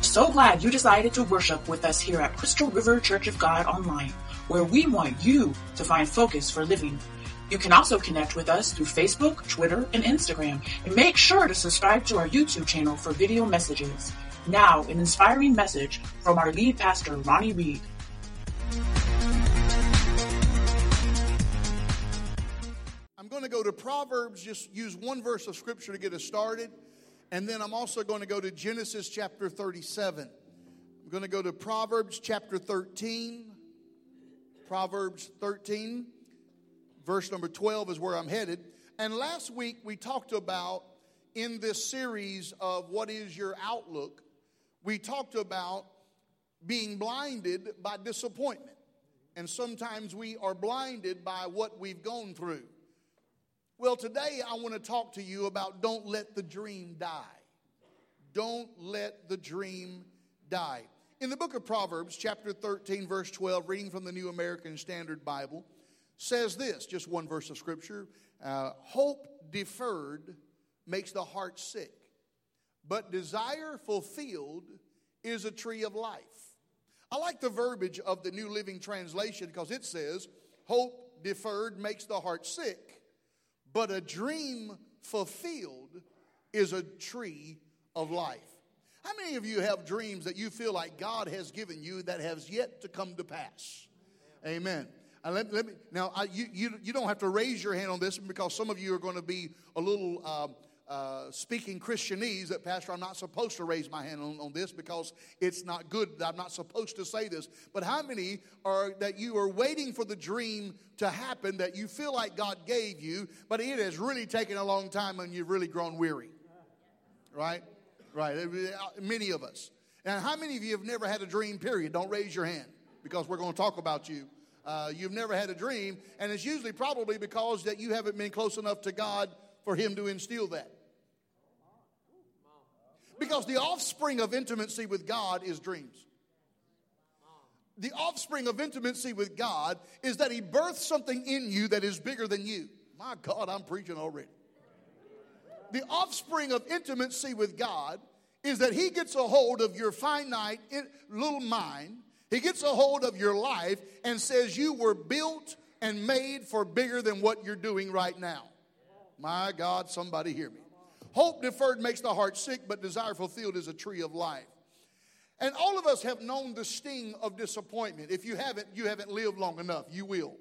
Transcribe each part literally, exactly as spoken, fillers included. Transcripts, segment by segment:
So glad you decided to worship with us here at Crystal River Church of God Online, where we want you to find focus for living. You can also connect with us through Facebook, Twitter, and Instagram, and make sure to subscribe to our YouTube channel for video messages. Now, an inspiring message from our lead pastor, Ronnie Reed. I'm going to go to Proverbs, just use one verse of Scripture to get us started. And then I'm also going to go to Genesis chapter thirty-seven. I'm going to go to Proverbs chapter thirteen. Proverbs thirteen, verse number twelve is where I'm headed. And last week we talked about, in this series of What is Your Outlook, we talked about being blinded by disappointment. And sometimes we are blinded by what we've gone through. Well, today I want to talk to you about don't let the dream die. Don't let the dream die. In the book of Proverbs, chapter thirteen, verse twelve, reading from the New American Standard Bible, says this, just one verse of Scripture, uh, hope deferred makes the heart sick, but desire fulfilled is a tree of life. I like the verbiage of the New Living Translation because it says, hope deferred makes the heart sick, but a dream fulfilled is a tree of life. How many of you have dreams that you feel like God has given you that has yet to come to pass? Amen. Uh, let, let me, now, I, you, you, you don't have to raise your hand on this because some of you are going to be a little uh, uh, speaking Christianese that, Pastor, I'm not supposed to raise my hand on, on this because it's not good. I'm not supposed to say this. But how many are that you are waiting for the dream to happen that you feel like God gave you, but it has really taken a long time and you've really grown weary? Right? Right. Many of us. And how many of you have never had a dream, period? Don't raise your hand because we're going to talk about you. Uh, you've never had a dream, and it's usually probably because that you haven't been close enough to God for Him to instill that. Because the offspring of intimacy with God is dreams. The offspring of intimacy with God is that He births something in you that is bigger than you. My God, I'm preaching already. The offspring of intimacy with God is that He gets a hold of your finite little mind. He gets a hold of your life and says you were built and made for bigger than what you're doing right now. My God, somebody hear me. Hope deferred makes the heart sick, but desire fulfilled is a tree of life. And all of us have known the sting of disappointment. If you haven't, you haven't lived long enough. You will.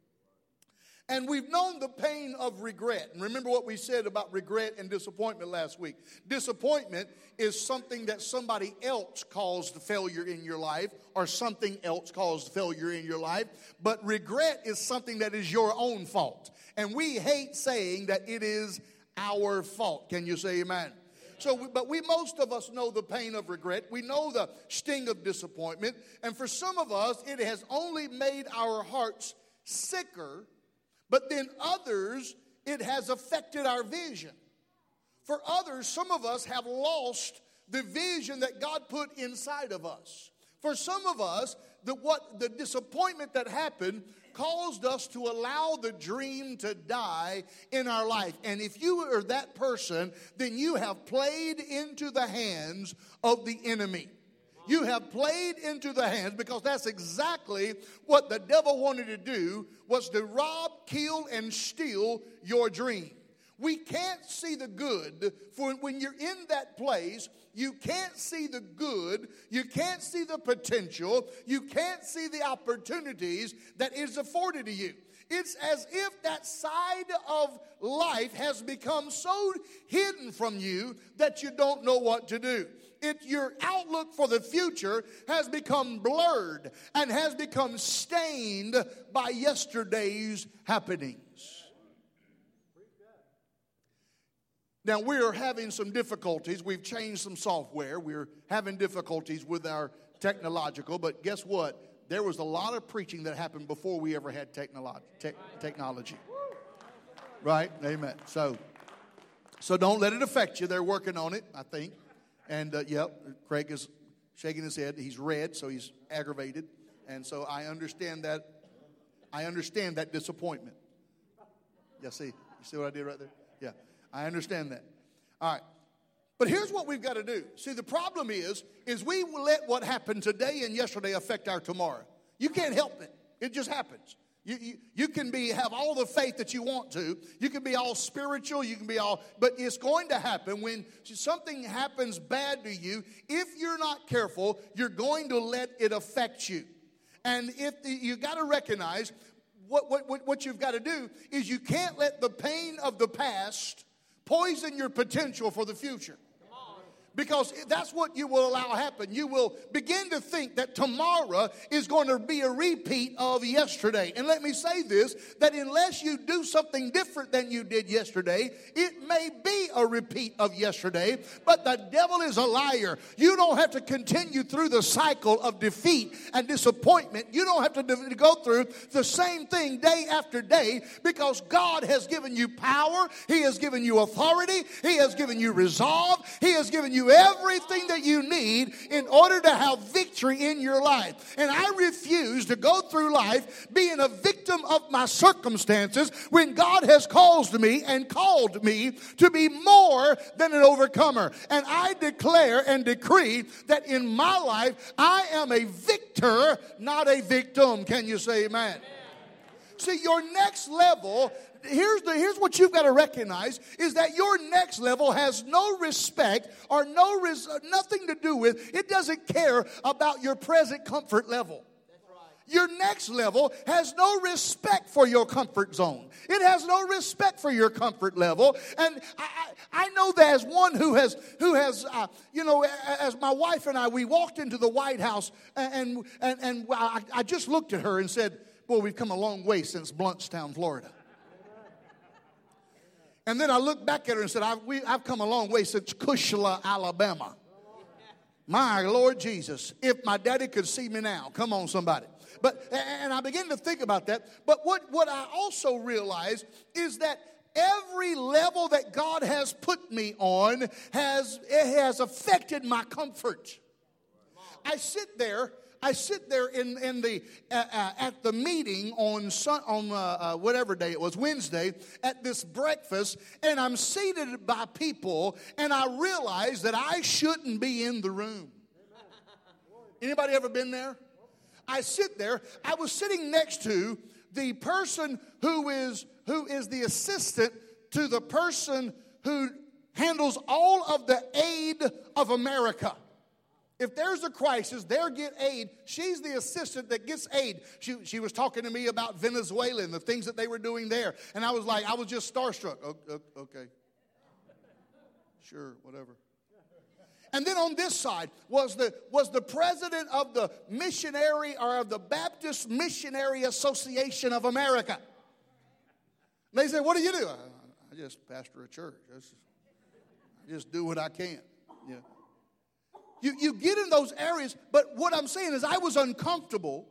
And we've known the pain of regret. And remember what we said about regret and disappointment last week. Disappointment is something that somebody else caused failure in your life or something else caused failure in your life. But regret is something that is your own fault. And we hate saying that it is our fault. Can you say amen? So, but we, most of us know the pain of regret. We know the sting of disappointment. And for some of us, it has only made our hearts sicker. But then others, it has affected our vision. For others, some of us have lost the vision that God put inside of us. For some of us, the, what, the disappointment that happened caused us to allow the dream to die in our life. And if you are that person, then you have played into the hands of the enemy. You have played into the hands because that's exactly what the devil wanted to do, was to rob, kill, and steal your dream. We can't see the good, for when you're in that place, you can't see the good, you can't see the potential, you can't see the opportunities that is afforded to you. It's as if that side of life has become so hidden from you that you don't know what to do. It, your outlook for the future has become blurred and has become stained by yesterday's happenings. Now, we're having some difficulties. We've changed some software. We're having difficulties with our technological. But guess what? There was a lot of preaching that happened before we ever had technolo- te- technology. Right? Amen. So, so don't let it affect you. They're working on it, I think. And, uh, yep, Craig is shaking his head. He's red, so he's aggravated. And so I understand that. I understand that disappointment. Yeah, see? You see what I did right there? Yeah. I understand that. All right. But here's what we've got to do. See, the problem is, is we let what happened today and yesterday affect our tomorrow. You can't help it. It just happens. You, you, you can be have all the faith that you want to. You can be all spiritual. You can be all, but it's going to happen when something happens bad to you. If you're not careful, you're going to let it affect you. And if the, you got to recognize what, what, what you've got to do is you can't let the pain of the past poison your potential for the future. Because that's what you will allow happen. You will begin to think that tomorrow is going to be a repeat of yesterday. And let me say this, that unless you do something different than you did yesterday, it may be a repeat of yesterday. But the devil is a liar. You don't have to continue through the cycle of defeat and disappointment. You don't have to go through the same thing day after day, because God has given you power. He has given you authority. He has given you resolve. He has given you everything that you need in order to have victory in your life. And I refuse to go through life being a victim of my circumstances when God has caused me and called me to be more than an overcomer. And I declare and decree that in my life I am a victor, not a victim. Can you say amen? See, your next level, here's the here's what you've got to recognize, is that your next level has no respect or no res, nothing to do with, it doesn't care about your present comfort level. Your next level has no respect for your comfort zone. It has no respect for your comfort level. And I, I, I know that as one who has, who has, uh, you know, as my wife and I, we walked into the White House, and and and I, I just looked at her and said, "Boy, we've come a long way since Bluntstown, Florida." And then I looked back at her and said, I've, we, I've come a long way since Cushla, Alabama. My Lord Jesus, if my daddy could see me now. Come on, somebody. But, and I began to think about that. But what, what I also realized is that every level that God has put me on has, it has affected my comfort. I sit there. I sit there in, in the uh, uh, at the meeting on sun, on uh, uh, whatever day it was, Wednesday, at this breakfast, and I'm seated by people, and I realize that I shouldn't be in the room. Anybody ever been there? I sit there. I was sitting next to the person who is who is the assistant to the person who handles all of the aid of America. If there's a crisis, they'll get aid. She's the assistant that gets aid. She, she was talking to me about Venezuela and the things that they were doing there. And I was like, I was just starstruck. Okay. Sure, whatever. And then on this side was the, was the president of the missionary or of the Baptist Missionary Association of America. And they said, what do you do? I, I just pastor a church. I just, I just do what I can. Yeah. You, you get in those areas, but what I'm saying is I was uncomfortable.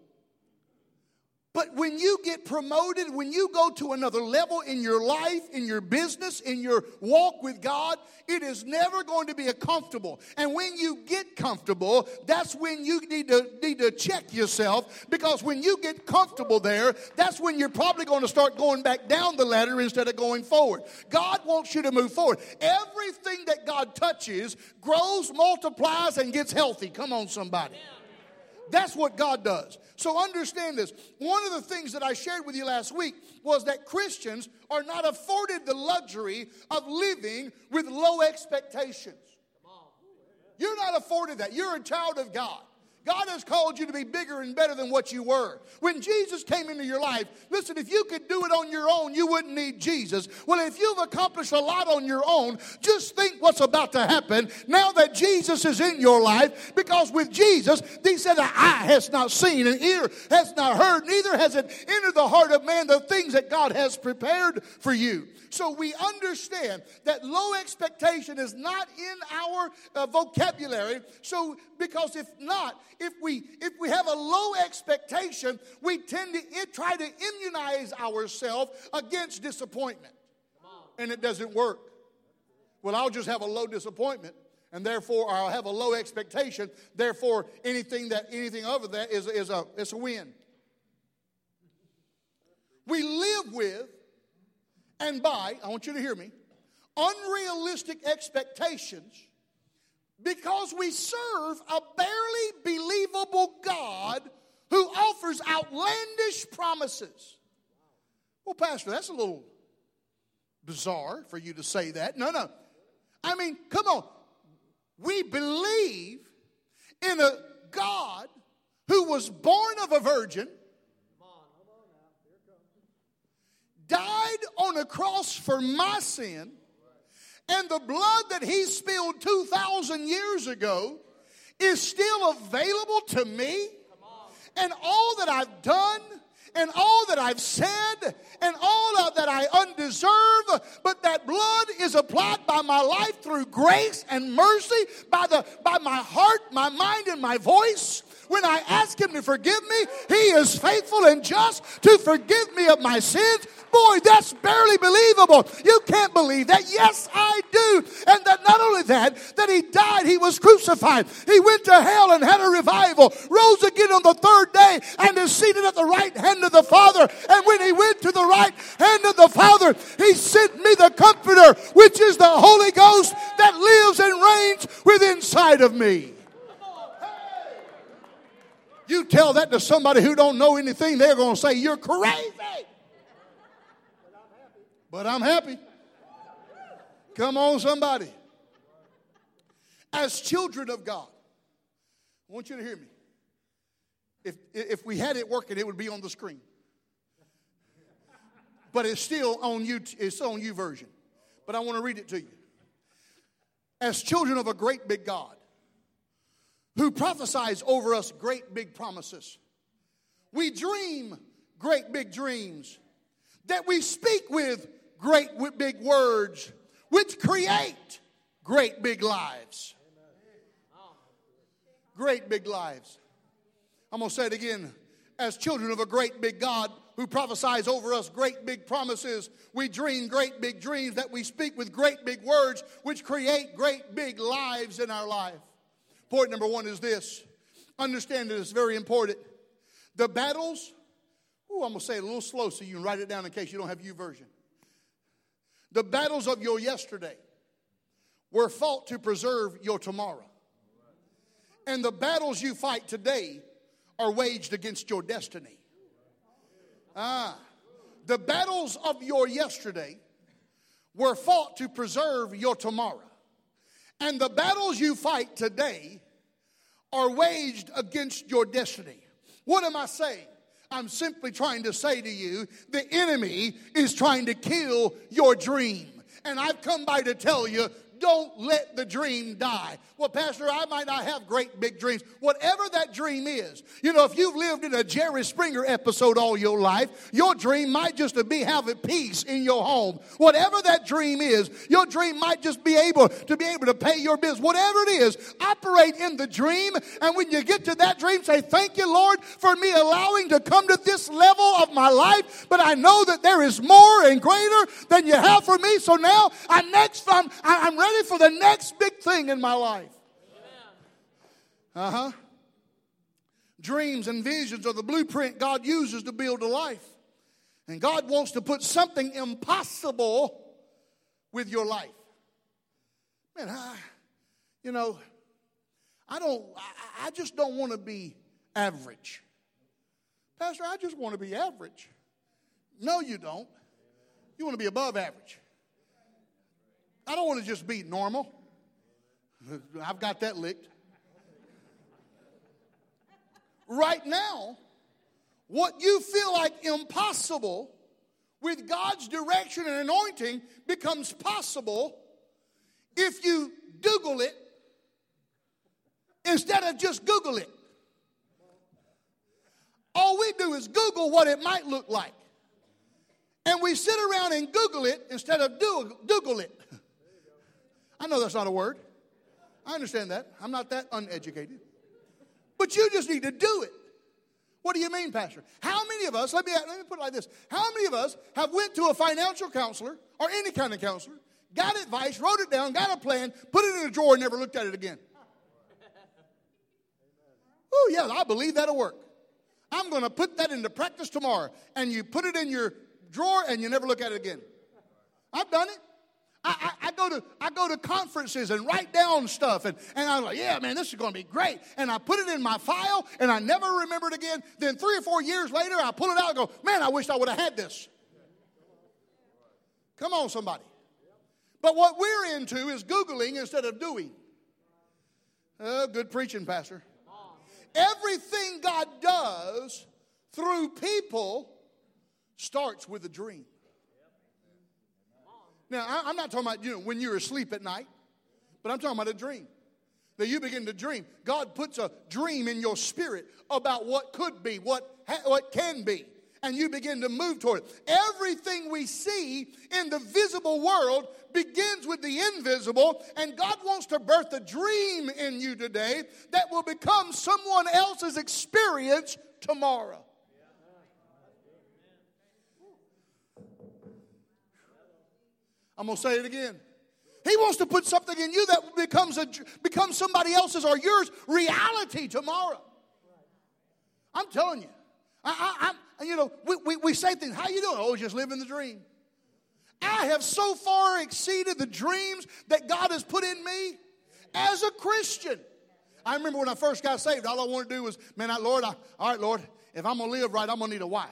But when you get promoted, when you go to another level in your life, in your business, in your walk with God, it is never going to be a comfortable. And when you get comfortable, that's when you need to need to check yourself, because when you get comfortable there, that's when you're probably going to start going back down the ladder instead of going forward. God wants you to move forward. Everything that God touches grows, multiplies, and gets healthy. Come on, somebody. That's what God does. So understand this. One of the things that I shared with you last week was that Christians are not afforded the luxury of living with low expectations. You're not afforded that. You're a child of God. God has called you to be bigger and better than what you were. When Jesus came into your life, listen, if you could do it on your own, you wouldn't need Jesus. Well, if you've accomplished a lot on your own, just think what's about to happen now that Jesus is in your life. Because with Jesus, he said, an eye has not seen, an ear has not heard, neither has it entered the heart of man the things that God has prepared for you. So we understand that low expectation is not in our uh, vocabulary. So because if not, if we if we have a low expectation, we tend to it, try to immunize ourselves against disappointment. And it doesn't work. Well, I'll just have a low disappointment, and therefore I'll have a low expectation. Therefore, anything that anything over that is, is a it's a win. We live with and by, I want you to hear me, unrealistic expectations Because we serve a barely believable God who offers outlandish promises. Well, Pastor, that's a little bizarre for you to say that. No, no. I mean, come on. We believe in a God who was born of a virgin, died on a cross for my sin, and the blood that he spilled two thousand years ago is still available to me. And all that I've done, and all that I've said, and all of that I undeserve, but that blood is applied by my life through grace and mercy, by the by my heart, my mind, and my voice. When I ask him to forgive me, he is faithful and just to forgive me of my sins. Boy, that's barely believable. You can't believe that. Yes, I do. And that not only that, that he died, he was crucified. He went to hell and had a revival, rose again on the third day, and is seated at the right hand of the Father. And when he went to the right hand of the Father, he sent me the Comforter, which is the Holy Ghost that lives and reigns within inside of me. You tell that to somebody who don't know anything, they're going to say, you're crazy. But I'm happy. Come on, somebody. As children of God, I want you to hear me. If, if we had it working, it would be on the screen. But it's still on you, it's on you version. But I want to read it to you. As children of a great big God, who prophesies over us great big promises. We dream great big dreams, that we speak with great big words, which create great big lives. Great big lives. I'm going to say it again. As children of a great big God who prophesies over us great big promises, we dream great big dreams, that we speak with great big words, which create great big lives in our life. Point number one is this. Understand that it's very important. The battles, ooh, I'm going to say it a little slow so you can write it down in case you don't have YouVersion. The battles of your yesterday were fought to preserve your tomorrow. And the battles you fight today are waged against your destiny. Ah, the battles of your yesterday were fought to preserve your tomorrow. And the battles you fight today are waged against your destiny. What am I saying? I'm simply trying to say to you, the enemy is trying to kill your dream. And I've come by to tell you, don't let the dream die. Well, Pastor, I might not have great big dreams. Whatever that dream is, you know, if you've lived in a Jerry Springer episode all your life, your dream might just be having peace in your home. Whatever that dream is, your dream might just be able to be able to pay your bills. Whatever it is, operate in the dream. And when you get to that dream, say, thank you, Lord, for me allowing to come to this level of my life. But I know that there is more and greater than you have for me. So now I'm next. I'm, I'm ready for the next big thing in my life. Uh-huh. Dreams and visions are the blueprint God uses to build a life. And God wants to put something impossible with your life. Man, I, you know, I don't, I, I just don't want to be average. Pastor, I just want to be average. No, you don't. You want to be above average. I don't want to just be normal. I've got that licked. Right now, what you feel like impossible with God's direction and anointing becomes possible if you Google it instead of just Google it. All we do is Google what it might look like. And we sit around and Google it instead of do, Google it. I know that's not a word. I understand that. I'm not that uneducated. But you just need to do it. What do you mean, Pastor? How many of us, let me, let me put it like this. How many of us have went to a financial counselor or any kind of counselor, got advice, wrote it down, got a plan, put it in a drawer, and never looked at it again? Oh, yeah, I believe that'll work. I'm going to put that into practice tomorrow. And you put it in your drawer and you never look at it again. I've done it. I, I, I go to I go to conferences and write down stuff, and, and I'm like, yeah, man, this is going to be great. And I put it in my file, and I never remember it again. Then three or four years later, I pull it out and go, man, I wish I would have had this. Come on, somebody. But what we're into is Googling instead of doing. Oh, good preaching, Pastor. Everything God does through people starts with a dream. Now, I'm not talking about, you know, when you're asleep at night, but I'm talking about a dream. That you begin to dream. God puts a dream in your spirit about what could be, what, ha- what can be, and you begin to move toward it. Everything we see in the visible world begins with the invisible, and God wants to birth a dream in you today that will become someone else's experience tomorrow. I'm going to say it again. He wants to put something in you that becomes a becomes somebody else's or yours reality tomorrow. I'm telling you. I, I, you know, we, we, we say things. How you doing? Oh, just living the dream. I have so far exceeded the dreams that God has put in me as a Christian. I remember when I first got saved, all I wanted to do was, man, I, Lord, I, all right, Lord, if I'm going to live right, I'm going to need a wife.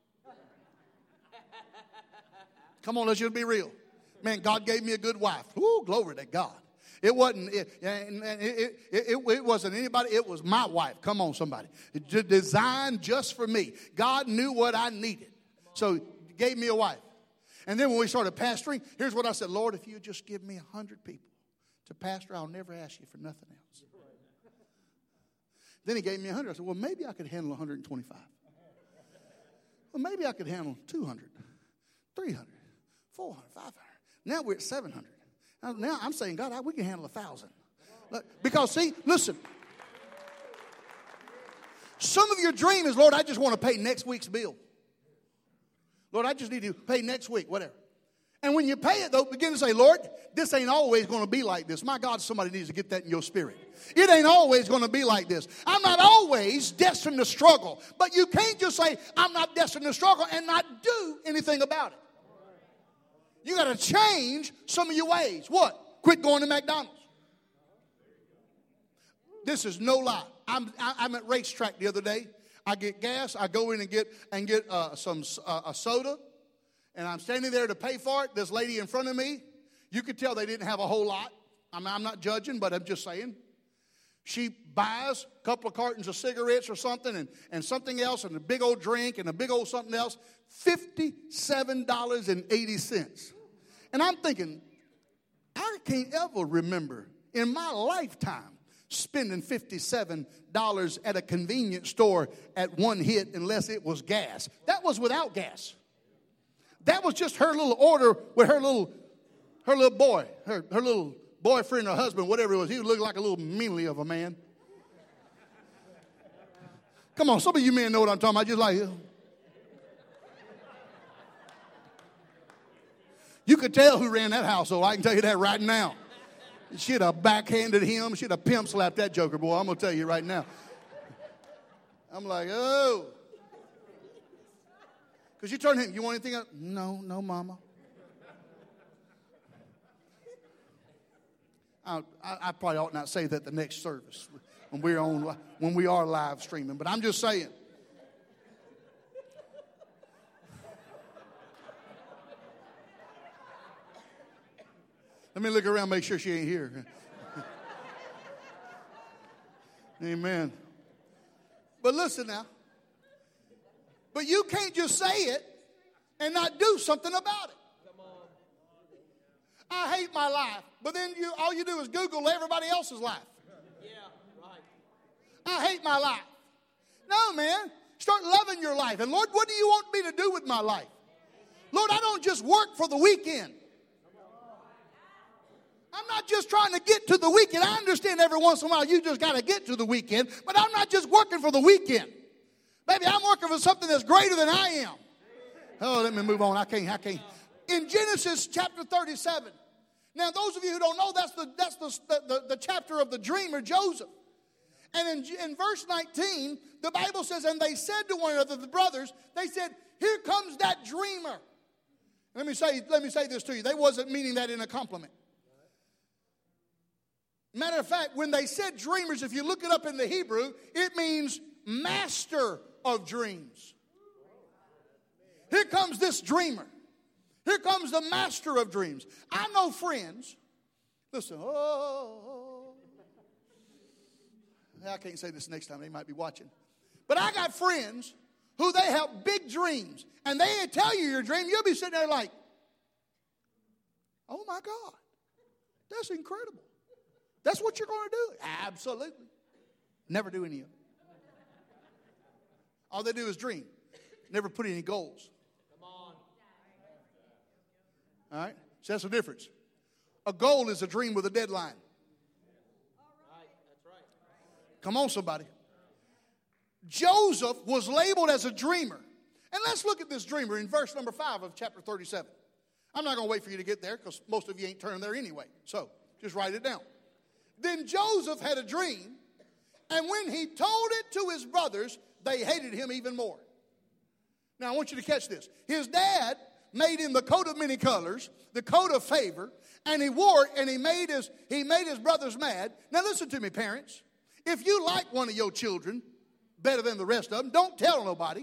Come on, let's just be real. Man, God gave me a good wife. Ooh, glory to God. It wasn't it, it, it, it, it wasn't anybody. It was my wife. Come on, somebody. It, designed just for me. God knew what I needed. So he gave me a wife. And then when we started pastoring, here's what I said. Lord, if you just give me a hundred people to pastor, I'll never ask you for nothing else. Then he gave me a hundred. I said, well, maybe I could handle one hundred twenty-five. Well, maybe I could handle two hundred, three hundred, four hundred, five hundred. Now we're at seven hundred. Now, now I'm saying, God, we can handle a thousand. Because, see, listen. Some of your dream is, Lord, I just want to pay next week's bill. Lord, I just need to pay next week, whatever. And when you pay it, though, begin to say, Lord, this ain't always going to be like this. My God, somebody needs to get that in your spirit. It ain't always going to be like this. I'm not always destined to struggle. But you can't just say, I'm not destined to struggle and not do anything about it. You got to change some of your ways. What? Quit going to McDonald's. This is no lie. I'm I, I'm at Racetrack the other day. I get gas. I go in and get and get uh, some uh, a soda, and I'm standing there to pay for it. This lady in front of me, you could tell they didn't have a whole lot. I'm, I'm not judging, but I'm just saying. She buys a couple of cartons of cigarettes or something, and, and something else, and a big old drink, and a big old something else. fifty-seven dollars and eighty cents. And I'm thinking, I can't ever remember in my lifetime spending fifty-seven dollars at a convenience store at one hit unless it was gas. That was without gas. That was just her little order with her little her little boy, her, her little boyfriend or husband, whatever it was. He looked like a little meanly of a man. Come on, some of you men know what I'm talking about. Just like, you could tell who ran that household. I can tell you that right now. She'd have backhanded him. She'd have pimp slapped that joker, boy. I'm going to tell you right now. I'm like, oh. Because you turn to him, you want anything else? No, no, mama. I, I, I probably ought not say that the next service when we're on, when we are live streaming, but I'm just saying. Let me look around, make sure she ain't here. Amen. But listen now. But you can't just say it and not do something about it. I hate my life. But then you, all you do is Google everybody else's life. Yeah, right. I hate my life. No, man. Start loving your life. And Lord, what do you want me to do with my life? Lord, I don't just work for the weekend. I'm not just trying to get to the weekend. I understand every once in a while you just got to get to the weekend. But I'm not just working for the weekend. Baby, I'm working for something that's greater than I am. Oh, let me move on. I can't, I can't. In Genesis chapter thirty-seven. Now, those of you who don't know, that's the that's the, the, the chapter of the dreamer, Joseph. And in, in verse nineteen, the Bible says, and they said to one another, the brothers, they said, here comes that dreamer. Let me say, let me say this to you. They wasn't meaning that in a compliment. Matter of fact, when they said dreamers, if you look it up in the Hebrew, it means master of dreams. Here comes this dreamer. Here comes the master of dreams. I know friends. Listen, oh, I can't say this next time. They might be watching. But I got friends who they have big dreams. And they tell you your dream. You'll be sitting there like, oh my God, that's incredible. That's what you're going to do? Absolutely. Never do any of it. All they do is dream. Never put any goals. Come on. All right? So that's the difference. A goal is a dream with a deadline. That's right. Come on, somebody. Joseph was labeled as a dreamer. And let's look at this dreamer in verse number five of chapter thirty-seven. I'm not going to wait for you to get there because most of you ain't turning there anyway. So just write it down. Then Joseph had a dream, and when he told it to his brothers, they hated him even more. Now I want you to catch this. His dad made him the coat of many colors, the coat of favor, and he wore it, and he made his he made his brothers mad. Now listen to me, parents. If you like one of your children better than the rest of them, don't tell nobody.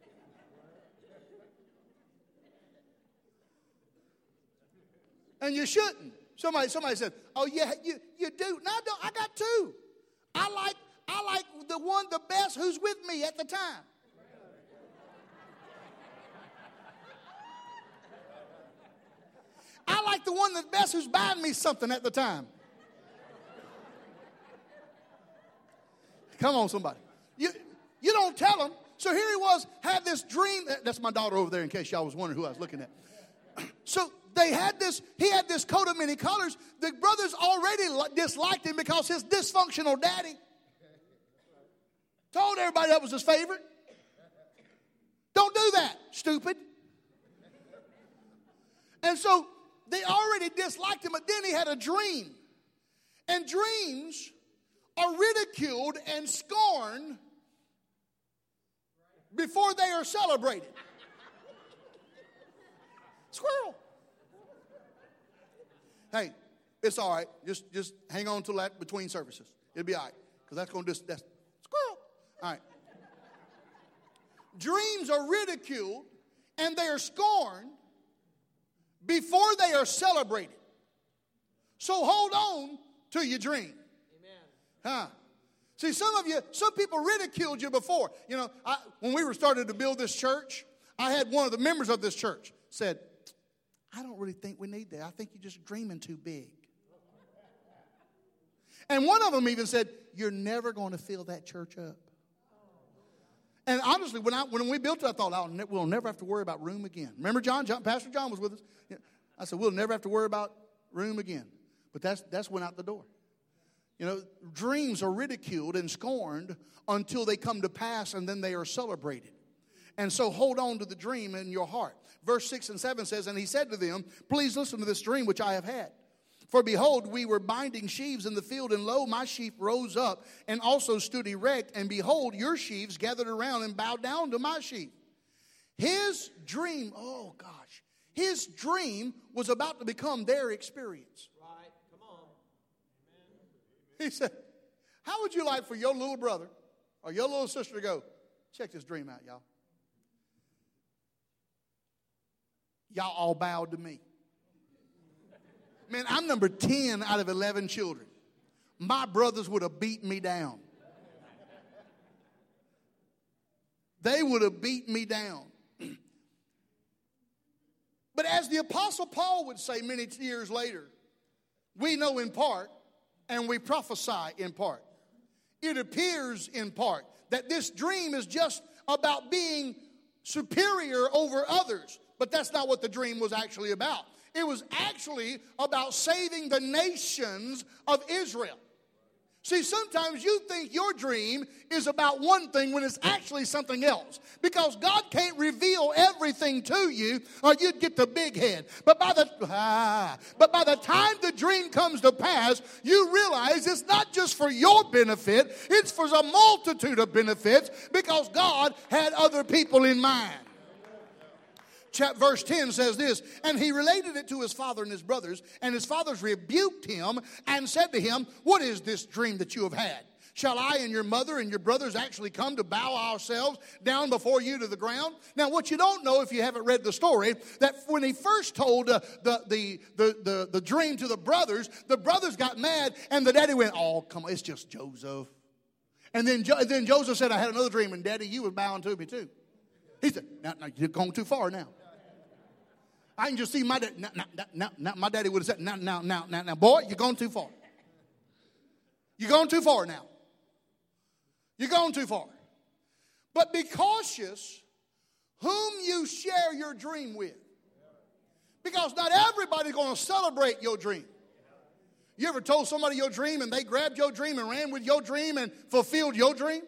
And you shouldn't. Somebody, somebody said, "Oh yeah, you, you do." No, I don't. I got two. I like I like the one the best who's with me at the time. I like the one that's best who's buying me something at the time. Come on, somebody. You you don't tell them. So here he was, had this dream. That's my daughter over there, in case y'all was wondering who I was looking at. So they had this, he had this coat of many colors. The brothers already disliked him because his dysfunctional daddy told everybody that was his favorite. Don't do that, stupid. And so they already disliked him, but then he had a dream. And dreams are ridiculed and scorned before they are celebrated. Squirrel. Hey, it's all right. Just just hang on to that between services. It'll be all right. Because that's going to just, that's squirrel. All right. Dreams are ridiculed and they are scorned before they are celebrated. So hold on to your dream. Amen. Huh? See, some of you, some people ridiculed you before. You know, I, when we were starting to build this church, I had one of the members of this church said, "I don't really think we need that. I think you're just dreaming too big." And one of them even said, "You're never going to fill that church up." And honestly, when I when we built it, I thought, I'll ne- we'll never have to worry about room again. Remember John? John? Pastor John was with us. I said, we'll never have to worry about room again. But that's that's went out the door. You know, dreams are ridiculed and scorned until they come to pass, and then they are celebrated. And so hold on to the dream in your heart. Verse six and seven says, "And he said to them, please listen to this dream which I have had. For behold, we were binding sheaves in the field, and lo, my sheaf rose up and also stood erect. And behold, your sheaves gathered around and bowed down to my sheaf." His dream, oh gosh, his dream was about to become their experience. Right, come on. He said, how would you like for your little brother or your little sister to go, check this dream out, y'all. Y'all all bowed to me. Man, I'm number ten out of eleven children. My brothers would have beat me down. They would have beat me down. But as the Apostle Paul would say many years later, we know in part and we prophesy in part. It appears in part that this dream is just about being superior over others. But that's not what the dream was actually about. It was actually about saving the nations of Israel. See, sometimes you think your dream is about one thing when it's actually something else. Because God can't reveal everything to you or you'd get the big head. But by the, ah, but by the time the dream comes to pass, you realize it's not just for your benefit. It's for a multitude of benefits because God had other people in mind. Verse ten says this, and he related it to his father and his brothers, and his fathers rebuked him and said to him, what is this dream that you have had? Shall I and your mother and your brothers actually come to bow ourselves down before you to the ground? Now, what you don't know if you haven't read the story, that when he first told uh, the, the, the, the, the dream to the brothers, the brothers got mad, and the daddy went, oh, come on, it's just Joseph. And then, jo- then Joseph said, I had another dream, and Daddy, you was bowing to me too. He said, now, now you're going too far now. I can just see my dad. Now, now, now, now, my daddy would have said, now, now, now, now, now, boy, you're going too far. You're going too far now. You're going too far. But be cautious whom you share your dream with. Because not everybody's going to celebrate your dream. You ever told somebody your dream and they grabbed your dream and ran with your dream and fulfilled your dream?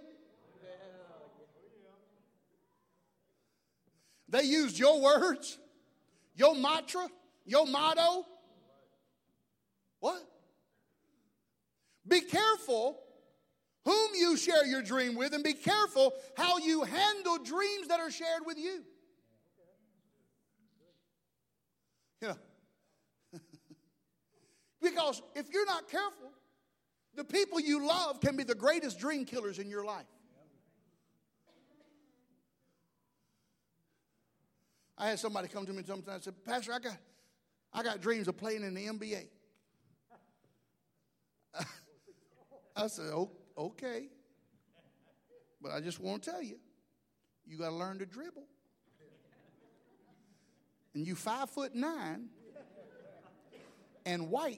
They used your words, your mantra, your motto. What? Be careful whom you share your dream with, and be careful how you handle dreams that are shared with you. You know, because if you're not careful, the people you love can be the greatest dream killers in your life. I had somebody come to me sometime and said, Pastor, I got, I got dreams of playing in the N B A. I said, oh, okay. But I just want to tell you, you got to learn to dribble. And you five foot nine and white,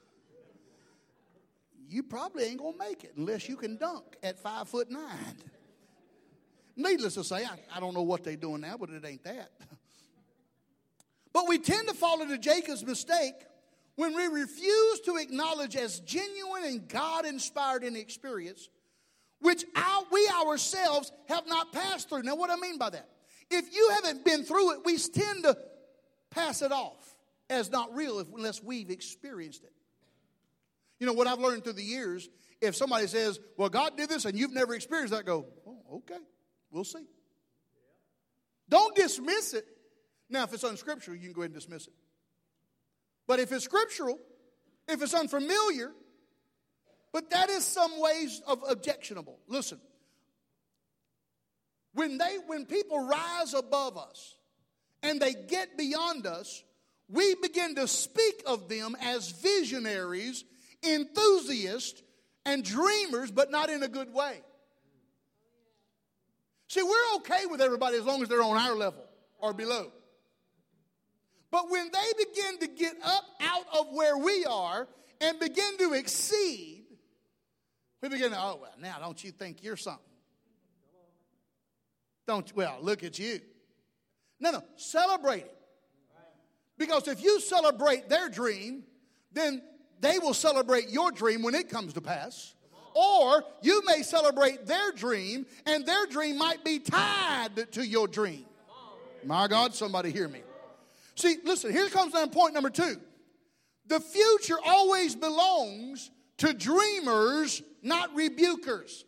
you probably ain't going to make it unless you can dunk at five foot nine. Needless to say, I, I don't know what they're doing now, but it ain't that. But we tend to fall into Jacob's mistake when we refuse to acknowledge as genuine and God-inspired an experience, which our, we ourselves have not passed through. Now, what do I mean by that? If you haven't been through it, we tend to pass it off as not real if, unless we've experienced it. You know, what I've learned through the years, if somebody says, well, God did this and you've never experienced that, I go, oh, okay, we'll see. Don't dismiss it. Now, if it's unscriptural, you can go ahead and dismiss it. But if it's scriptural, if it's unfamiliar, but that is some ways of objectionable. Listen, when they, when people rise above us and they get beyond us, we begin to speak of them as visionaries, enthusiasts, and dreamers, but not in a good way. See, we're okay with everybody as long as they're on our level or below. But when they begin to get up out of where we are and begin to exceed, we begin to, oh, well, now don't you think you're something? Don't you? Well, look at you. No, no, celebrate it. Because if you celebrate their dream, then they will celebrate your dream when it comes to pass. Or you may celebrate their dream, and their dream might be tied to your dream. My God, somebody hear me. See, listen, here comes down point number two. The future always belongs to dreamers, not rebukers.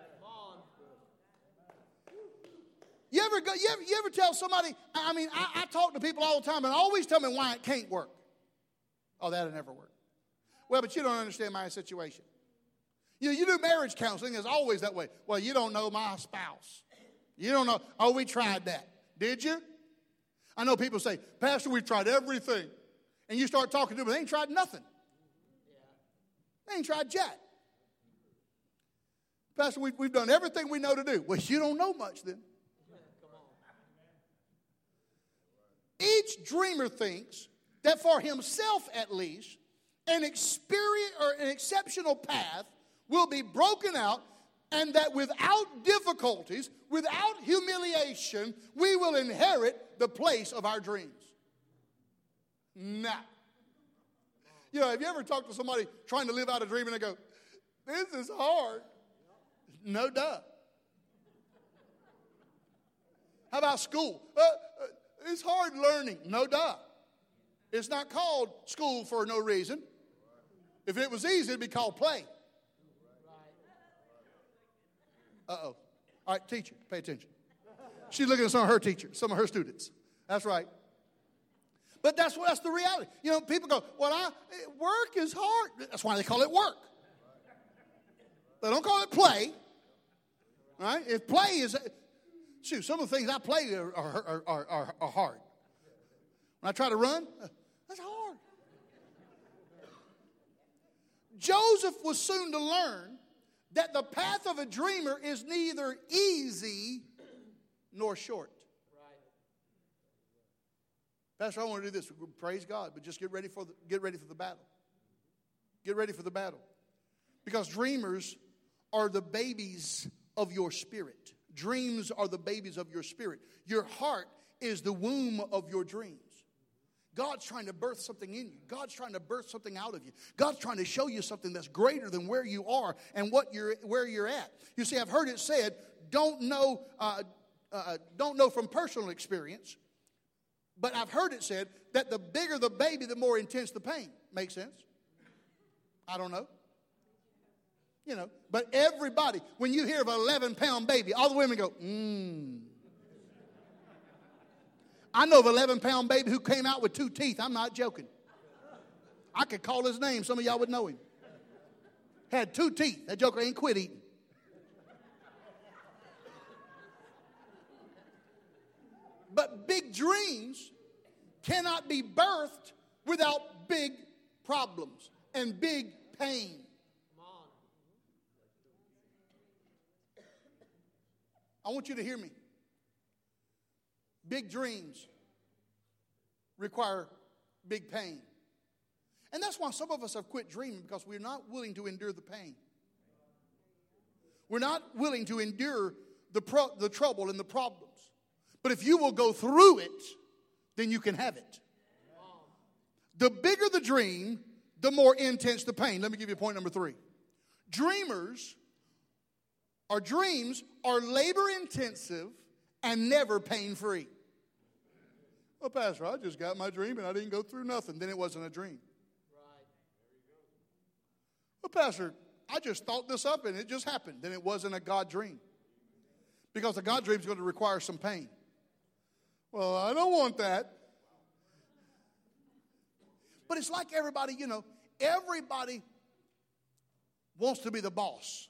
You ever, go, you ever, you ever tell somebody, I mean, I, I talk to people all the time and always tell me why it can't work. Oh, that'll never work. Well, but you don't understand my situation. You know, you do marriage counseling, it's always that way. Well, you don't know my spouse. You don't know, oh, we tried that. Did you? I know people say, Pastor, we've tried everything. And you start talking to them, they ain't tried nothing. They ain't tried jack. Pastor, we, we've done everything we know to do. Well, you don't know much then. Each dreamer thinks that for himself at least, an experience or an exceptional path will be broken out, and that without difficulties, without humiliation, we will inherit the place of our dreams. Nah. You know, have you ever talked to somebody trying to live out a dream and they go, this is hard? No duh. How about school? Uh, uh, it's hard learning. No duh. It's not called school for no reason. If it was easy, it'd be called play. Uh-oh. All right, teacher, pay attention. She's looking at some of her teachers, some of her students. That's right. But that's what that's the reality. You know, people go, well, I, work is hard. That's why they call it work. They don't call it play. Right? If play is, shoot, some of the things I play are, are, are, are, are hard. When I try to run, that's hard. Joseph was soon to learn that the path of a dreamer is neither easy nor short. Pastor, I want to do this. Praise God, but just get ready for the, get ready for the battle. Get ready for the battle. Because dreamers are the babies of your spirit. Dreams are the babies of your spirit. Your heart is the womb of your dreams. God's trying to birth something in you. God's trying to birth something out of you. God's trying to show you something that's greater than where you are and what you're where you're at. You see, I've heard it said, don't know, uh, uh, don't know from personal experience. But I've heard it said that the bigger the baby, the more intense the pain. Makes sense? I don't know. You know, but everybody, when you hear of an eleven-pound baby, all the women go, mmm. I know of an eleven-pound baby who came out with two teeth. I'm not joking. I could call his name. Some of y'all would know him. Had two teeth. That joker ain't quit eating. But big dreams cannot be birthed without big problems and big pain. I want you to hear me. Big dreams require big pain. And that's why some of us have quit dreaming, because we're not willing to endure the pain. We're not willing to endure the, pro- the trouble and the problems. But if you will go through it, then you can have it. The bigger the dream, the more intense the pain. Let me give you point number three. Dreamers, or dreams, are labor intensive and never pain free. Well, Pastor, I just got my dream and I didn't go through nothing. Then it wasn't a dream. Well, Pastor, I just thought this up and it just happened. Then it wasn't a God dream. Because a God dream is going to require some pain. Well, I don't want that. But it's like everybody, you know, everybody wants to be the boss.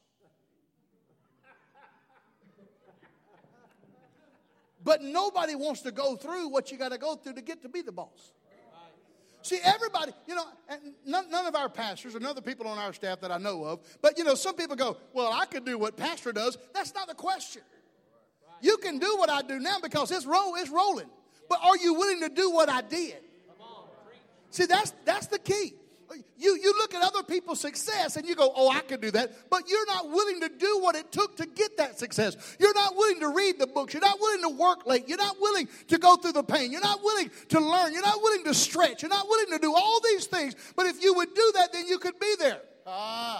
But nobody wants to go through what you got to go through to get to be the boss. See, everybody, you know, and none, none of our pastors or none of the people on our staff that I know of, but, you know, some people go, well, I could do what pastor does. That's not the question. You can do what I do now because it's roll, it's rolling. But are you willing to do what I did? See, that's that's the key. You, you look at other people's success and you go, oh, I could do that. But you're not willing to do what it took to get that success. You're not willing to read the books. You're not willing to work late. You're not willing to go through the pain. You're not willing to learn. You're not willing to stretch. You're not willing to do all these things. But if you would do that, then you could be there. Ah.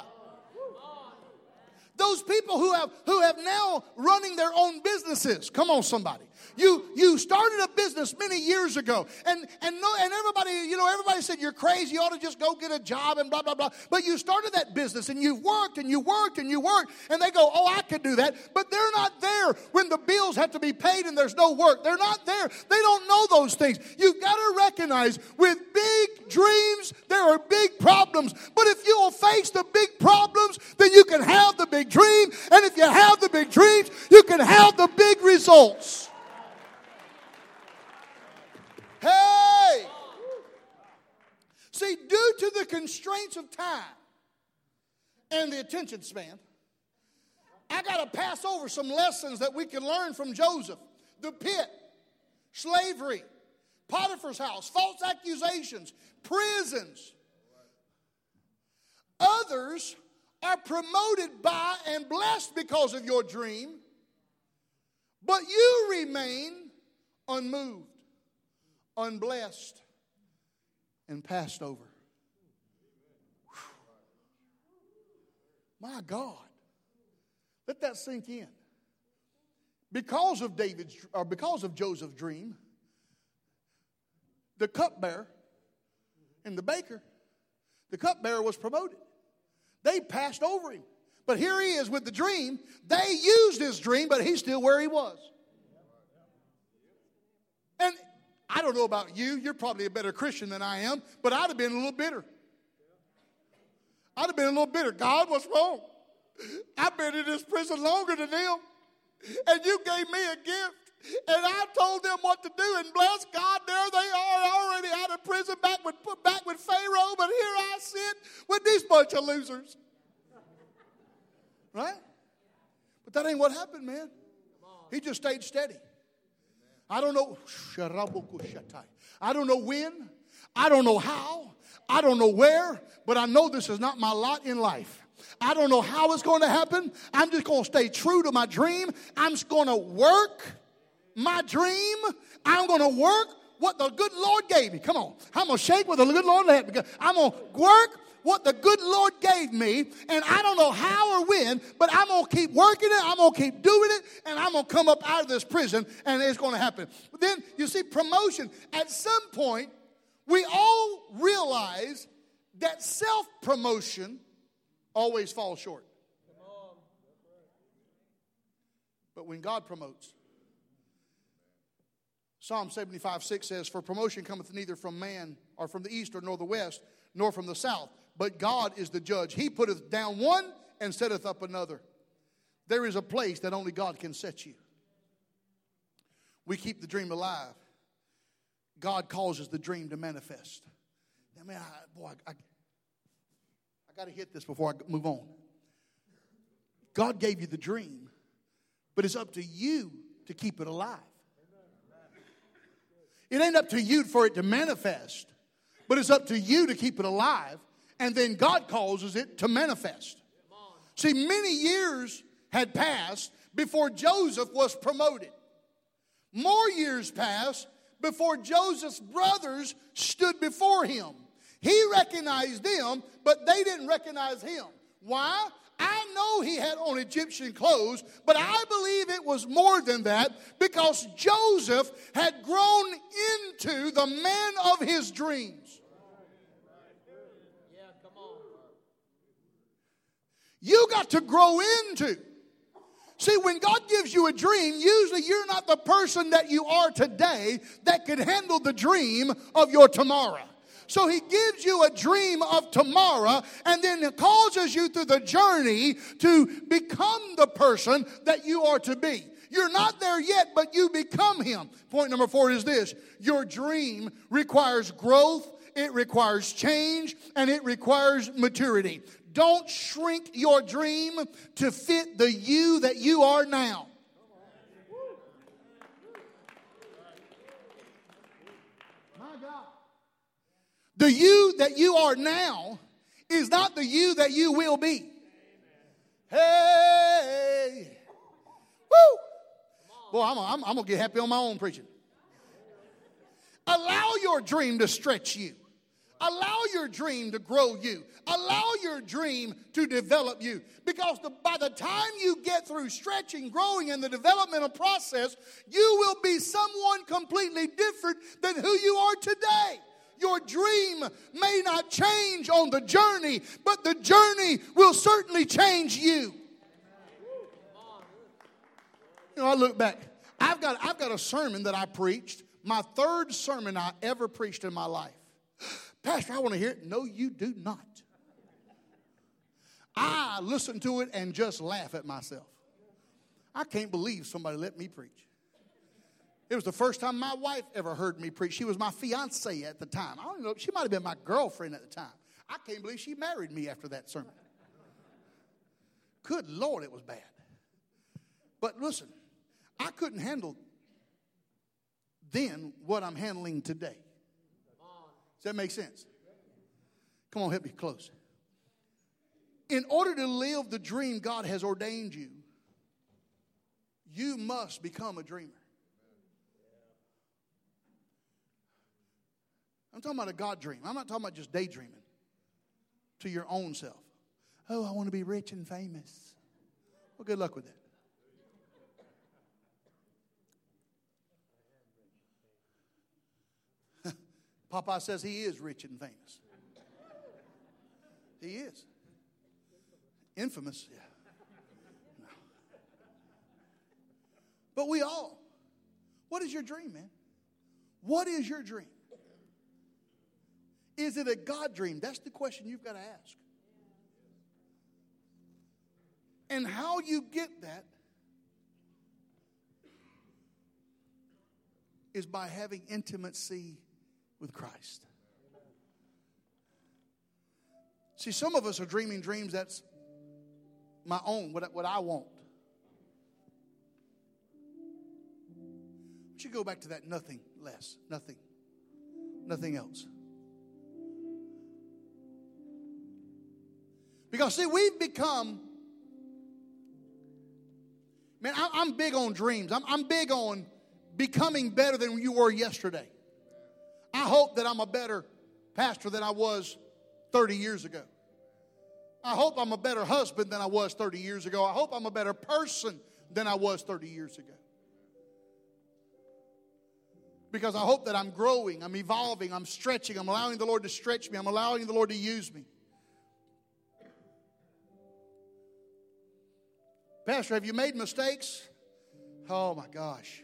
Those people who have who have now running their own businesses. Come on, somebody. You you started a business many years ago, and and no, and everybody, you know, everybody said you're crazy. You ought to just go get a job and blah blah blah. But you started that business, and you've worked and you worked and you worked, and they go, oh, I could do that. But they're not there when the bills have to be paid and there's no work. They're not there. They don't know those things. You've got to recognize with big dreams there are big problems. But if you will face the big problems, then you can have the big dream. And if you have the big dreams, you can have the big results. Hey! See, due to the constraints of time and the attention span, I got to pass over some lessons that we can learn from Joseph. The pit, slavery, Potiphar's house, false accusations, prisons. Others are promoted by and blessed because of your dream, but you remain unmoved, unblessed, and passed over. Whew. My God. Let that sink in. Because of David's or because of Joseph's dream, the cupbearer and the baker, the cupbearer was promoted. They passed over him. But here he is with the dream. They used his dream, but he's still where he was. And I don't know about you. You're probably a better Christian than I am, but I'd have been a little bitter. I'd have been a little bitter. God, what's wrong? I've been in this prison longer than them, and you gave me a gift, and I told them what to do, and bless God, there they are already out of prison, back with, back with Pharaoh, but here I sit with this bunch of losers. Right? But that ain't what happened, man. He just stayed steady. I don't know. I don't know when. I don't know how. I don't know where. But I know this is not my lot in life. I don't know how it's going to happen. I'm just going to stay true to my dream. I'm just going to work my dream. I'm going to work what the good Lord gave me. Come on. I'm going to shake what the good Lord let me. I'm going to work what the good Lord gave me, and I don't know how or when, but I'm going to keep working it, I'm going to keep doing it, and I'm going to come up out of this prison, and it's going to happen. But then, you see, promotion. At some point, we all realize that self-promotion always falls short. But when God promotes, Psalm seventy-five six says, "For promotion cometh neither from man, or from the east, or nor the west, nor from the south. But God is the judge. He putteth down one and setteth up another." There is a place that only God can set you. We keep the dream alive. God causes the dream to manifest. I mean, I, boy, I, I got to hit this before I move on. God gave you the dream, but it's up to you to keep it alive. It ain't up to you for it to manifest, but it's up to you to keep it alive. And then God causes it to manifest. See, many years had passed before Joseph was promoted. More years passed before Joseph's brothers stood before him. He recognized them, but they didn't recognize him. Why? I know he had on Egyptian clothes, but I believe it was more than that, because Joseph had grown into the man of his dreams. You got to grow into. See, when God gives you a dream, usually you're not the person that you are today that can handle the dream of your tomorrow. So he gives you a dream of tomorrow, and then it causes you through the journey to become the person that you are to be. You're not there yet, but you become him. Point number four is this: your dream requires growth, it requires change, and it requires maturity. Don't shrink your dream to fit the you that you are now. My God. The you that you are now is not the you that you will be. Hey. Woo. Boy, I'm, I'm, I'm going to get happy on my own preaching. Allow your dream to stretch you. Allow your dream to grow you. Allow your dream to develop you. Because the, by the time you get through stretching, growing, and the developmental process, you will be someone completely different than who you are today. Your dream may not change on the journey, but the journey will certainly change you. You know, I look back. I've got, I've got a sermon that I preached, my third sermon I ever preached in my life. Pastor, I want to hear it. No, you do not. I listen to it and just laugh at myself. I can't believe somebody let me preach. It was the first time my wife ever heard me preach. She was my fiance at the time. I don't know. She might have been my girlfriend at the time. I can't believe she married me after that sermon. Good Lord, it was bad. But listen, I couldn't handle then what I'm handling today. Does that make sense? Come on, help me close. In order to live the dream God has ordained you, you must become a dreamer. I'm talking about a God dream. I'm not talking about just daydreaming to your own self. Oh, I want to be rich and famous. Well, good luck with that. Popeye says he is rich and famous. He is. Infamous, yeah. No. But we all. What is your dream, man? What is your dream? Is it a God dream? That's the question you've got to ask. And how you get that is by having intimacy with Christ. See, some of us are dreaming dreams that's my own, what, what I want. But you go back to that nothing less, nothing, nothing else. Because, see, we've become, man, I, I'm big on dreams. I'm, I'm big on becoming better than you were yesterday. I hope that I'm a better pastor than I was thirty years ago. I hope I'm a better husband than I was thirty years ago. I hope I'm a better person than I was thirty years ago. Because I hope that I'm growing, I'm evolving, I'm stretching, I'm allowing the Lord to stretch me, I'm allowing the Lord to use me. Pastor, have you made mistakes? Oh my gosh.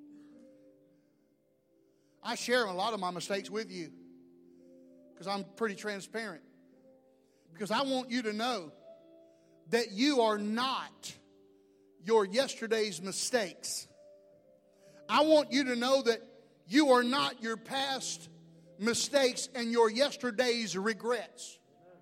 I share a lot of my mistakes with you because I'm pretty transparent. Because I want you to know that you are not your yesterday's mistakes. I want you to know that you are not your past mistakes and your yesterday's regrets.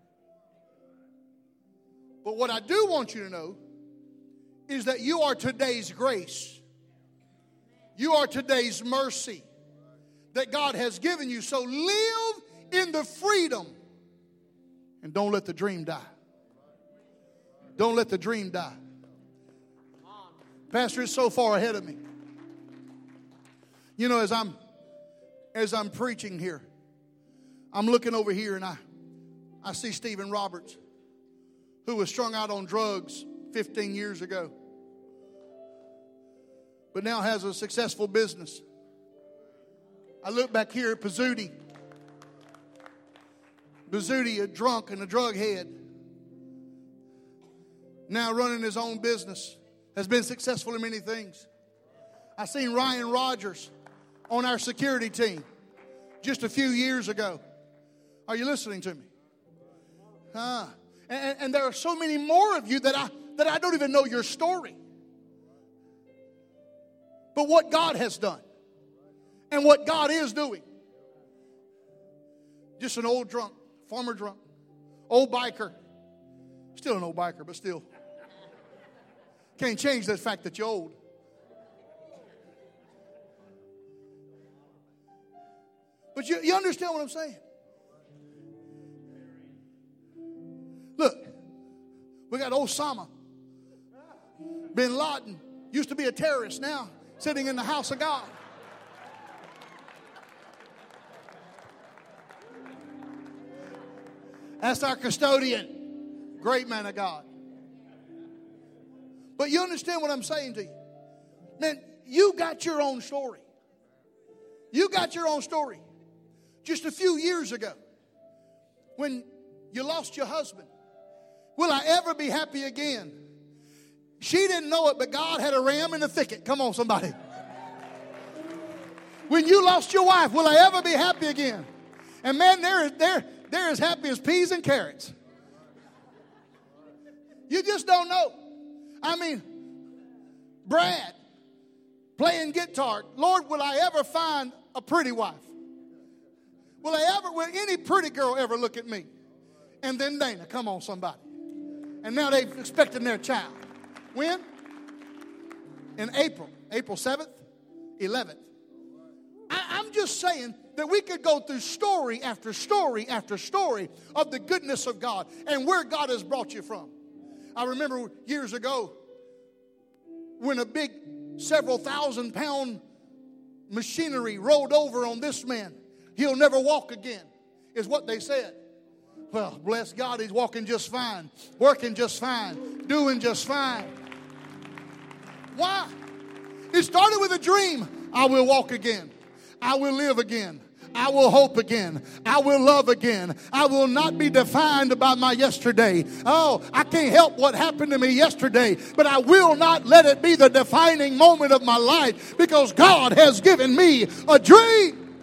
But what I do want you to know is that you are today's grace. You are today's mercy that God has given you. So live in the freedom and don't let the dream die. Don't let the dream die. Pastor is so far ahead of me. You know, as I'm as I'm preaching here, I'm looking over here and I I see Stephen Roberts, who was strung out on drugs fifteen years ago, but now has a successful business. I look back here at Pizzuti. Pizzuti, a drunk and a drug head, now running his own business, has been successful in many things. I seen Ryan Rogers on our security team just a few years ago. Are you listening to me? Huh? And, and there are so many more of you that I that I don't even know your story. But what God has done and what God is doing. Just an old drunk, former drunk, old biker. Still an old biker, but still. Can't change the fact that you're old. But you, you understand what I'm saying? Look, we got Osama bin Laden, used to be a terrorist, now sitting in the house of God. That's our custodian. Great man of God. But you understand what I'm saying to you? Man, you got your own story. You got your own story. Just a few years ago, when you lost your husband, will I ever be happy again? She didn't know it, but God had a ram in the thicket. Come on, somebody. When you lost your wife, will I ever be happy again? And man, they're, they're, they're as happy as peas and carrots. You just don't know. I mean, Brad playing guitar. Lord, will I ever find a pretty wife? Will I ever, will any pretty girl ever look at me? And then Dana, come on, somebody. And now they're expecting their child. When? In April. April seventh, eleventh. I, I'm just saying that we could go through story after story after story of the goodness of God and where God has brought you from. I remember years ago when a big several thousand pound machinery rolled over on this man. He'll never walk again, is what they said. Well, bless God, he's walking just fine, working just fine, doing just fine. Why? It started with a dream. I will walk again. I will live again. I will hope again. I will love again. I will not be defined by my yesterday. Oh, I can't help what happened to me yesterday, but I will not let it be the defining moment of my life because God has given me a dream.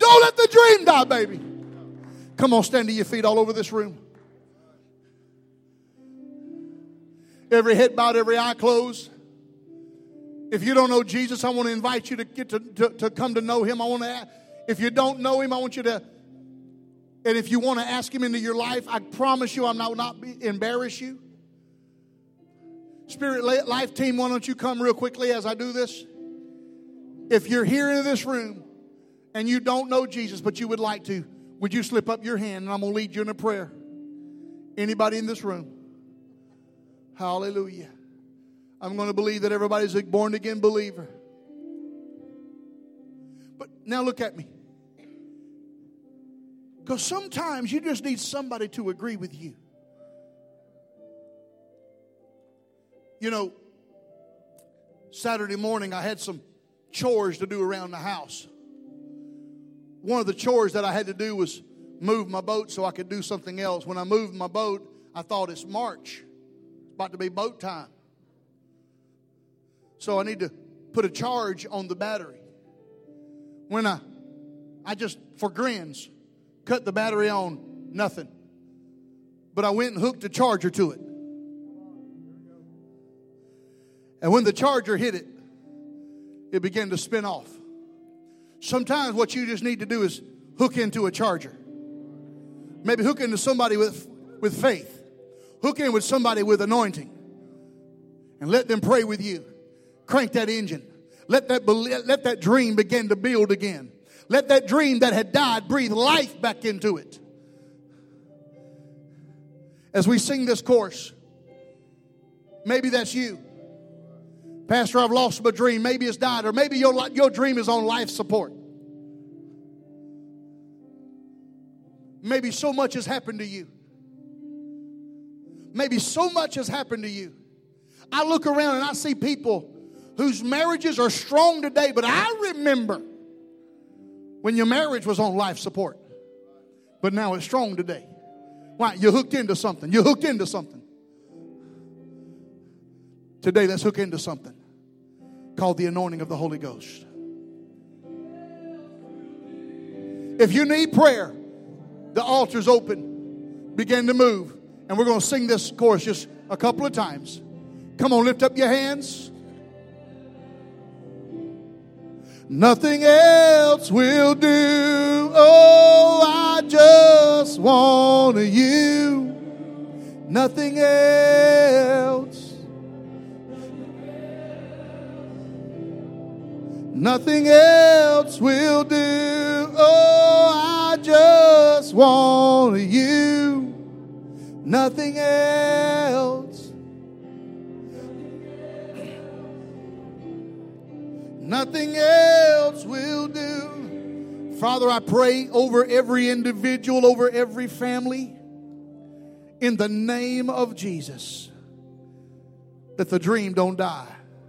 Don't let the dream die, baby. Come on, stand to your feet all over this room. Every head bowed, every eye closed. If you don't know Jesus, I want to invite you to get to, to, to come to know him. I want to, if you don't know him, I want you to, and if you want to ask him into your life, I promise you I'm not, not be, embarrass you. Spirit Life team, why don't you come real quickly as I do this? If you're here in this room and you don't know Jesus, but you would like to, would you slip up your hand and I'm going to lead you in a prayer? Anybody in this room? Hallelujah. I'm going to believe that everybody's a born again believer. But now look at me. Because sometimes you just need somebody to agree with you. You know, Saturday morning I had some chores to do around the house. One of the chores that I had to do was move my boat so I could do something else. When I moved my boat, I thought it's March. It's about to be boat time. So I need to put a charge on the battery. When I, I just, for grins, cut the battery on, nothing. But I went and hooked a charger to it. And when the charger hit it, it began to spin off. Sometimes what you just need to do is hook into a charger. Maybe hook into somebody with, with faith. Hook in with somebody with anointing. And let them pray with you. Crank that engine. Let that, let that dream begin to build again. Let that dream that had died breathe life back into it. As we sing this chorus, maybe that's you. Pastor, I've lost my dream. Maybe it's died. Or maybe your, your dream is on life support. Maybe so much has happened to you. Maybe so much has happened to you. I look around and I see people whose marriages are strong today. But I remember when your marriage was on life support. But now it's strong today. Why? You hooked into something. You hooked into something. Today, let's hook into something called the anointing of the Holy Ghost. If you need prayer, the altar's open. Begin to move. And we're going to sing this chorus just a couple of times. Come on, lift up your hands. Nothing else will do. Oh, I just want you. Nothing else. Nothing else will do. Oh, I just want you. Nothing else. Nothing else will do. Father, I pray over every individual, over every family, in the name of Jesus, that the dream don't die.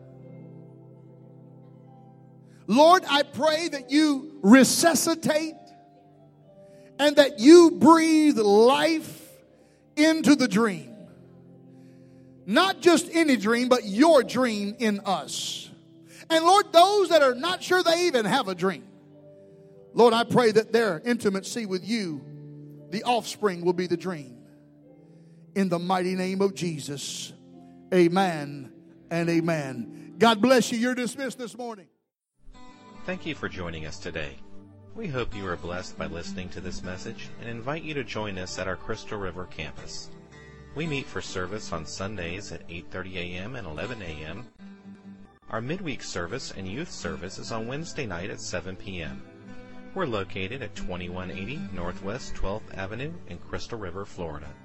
Lord, I pray that you resuscitate and that you breathe life into the dream. Not just any dream, but your dream in us. And Lord, those that are not sure they even have a dream, Lord, I pray that their intimacy with you, the offspring, will be the dream. In the mighty name of Jesus, amen and amen. God bless you. You're dismissed this morning. Thank you for joining us today. We hope you are blessed by listening to this message and invite you to join us at our Crystal River campus. We meet for service on Sundays at eight thirty a.m. and eleven a.m. Our midweek service and youth service is on Wednesday night at seven p.m. We're located at twenty-one eighty Northwest twelfth Avenue in Crystal River, Florida.